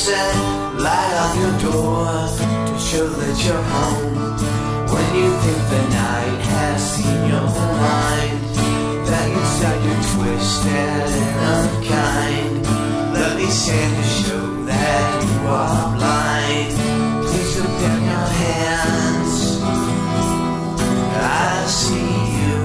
set light on your door to show that you're home. When you think the night has seen your mind, that inside you're twisted and unkind. Let me stand to show that you are blind. Please put down your hands. I see you.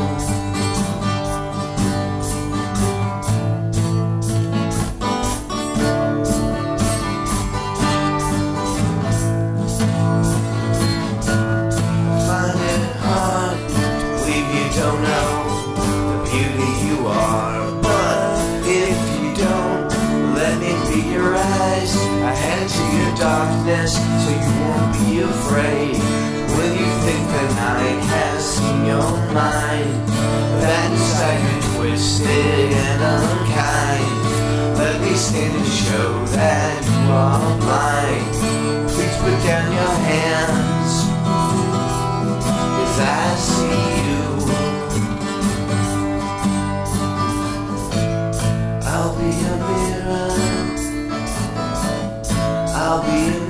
Don't know the beauty you are, but if you don't, let me be your eyes. I hand to your darkness so you won't be afraid. When you think the night has seen your mind, that inside you're twisted and unkind. Let me stand and show that you are blind. Please put down your hands, 'cause I see you. I'll be a mirror, I'll be a